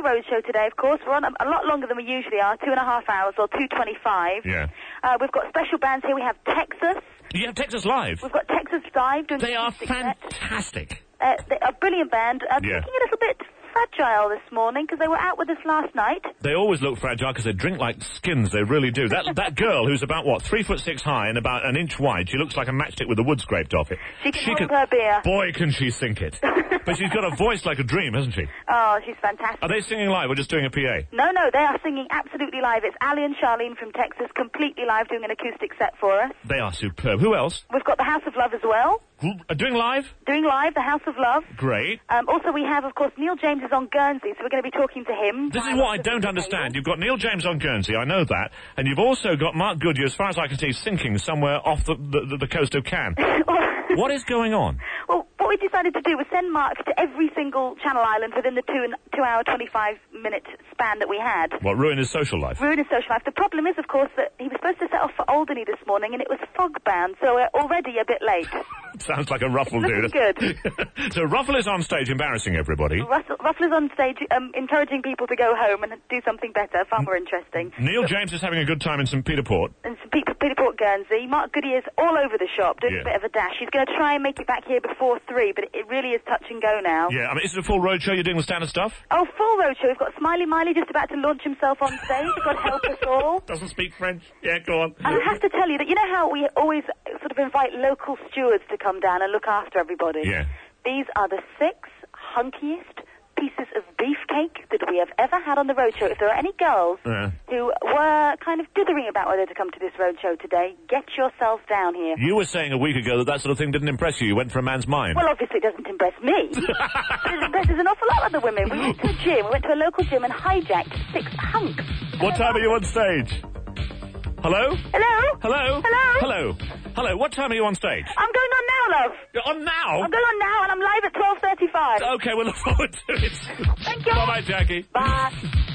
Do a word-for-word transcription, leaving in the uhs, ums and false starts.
roadshow today, of course. We're on a, a lot longer than we usually are, two and a half hours or two twenty-five. Yeah. Uh, we've got special bands here. We have Texas. You have Texas Live? We've got Texas Live doing They are set. fantastic. Uh, they are a brilliant band. Uh, Yeah. Looking a little bit fragile this morning because they were out with us last night. They always look fragile because they drink like skins. They really do. That that girl who's about, what, three foot six high and about an inch wide, she looks like a matchstick with the wood scraped off it. She can hold her beer. Boy, can she sink it. But she's got a voice like a dream, hasn't she? Oh, she's fantastic. Are they singing live or just doing a P A? No, no, they are singing absolutely live. It's Ali and Charlene from Texas, completely live, doing an acoustic set for us. They are superb. Who else? We've got the House of Love as well. Uh, doing live? Doing live, the House of Love. Great. Um, also, we have, of course, Neil James is on Guernsey, so we're going to be talking to him. This is what I don't understand. You've got Neil James on Guernsey, I know that, and you've also got Mark Goodyear, as far as I can see, sinking somewhere off the, the, the coast of Cannes. What is going on? Well, what we decided to do was send Mark to every single Channel Island within the two and two hour twenty-five minute span that we had. What, ruin his social life? Ruin his social life. The problem is, of course, that he was supposed to set off for Alderney this morning, and it was fog bound, so we're already a bit late. Sounds like a Ruffle dude. Good. So Ruffle is on stage embarrassing everybody. Russell, Ruffle is on stage um, encouraging people to go home and do something better, far more interesting. Neil James is having a good time in Saint Peter Port. And some Peter, Peter Port Guernsey. Mark Goodyear's all over the shop, doing Yeah. a bit of a dash. He's going to try and make it back here before three, but it, it really is touch and go now. Yeah, I mean, is it a full road show? You're doing the standard stuff? Oh, full roadshow. We've got Smiley Miley just about to launch himself on stage. God help us all. Doesn't speak French. Yeah, go on. And I have to tell you that you know how we always sort of invite local stewards to come down and look after everybody? Yeah. These are the six hunkiest pieces of beefcake that we have ever had on the roadshow. If there are any girls Yeah. who were kind of dithering about whether to come to this roadshow today, get yourselves down here. You were saying a week ago that that sort of thing didn't impress you. You went for a man's mind. Well, obviously it doesn't impress me. It impresses an awful lot of the women. We went to a gym, we went to a local gym and hijacked six hunks. What time are you on stage? Hello? Hello? Hello? Hello? Hello? Hello, what time are you on stage? I'm going on now, love. You're on now? I'm going on now and I'm live at twelve thirty-five. Okay, we'll look forward to it. Thank you. Bye-bye, Jackie. Bye.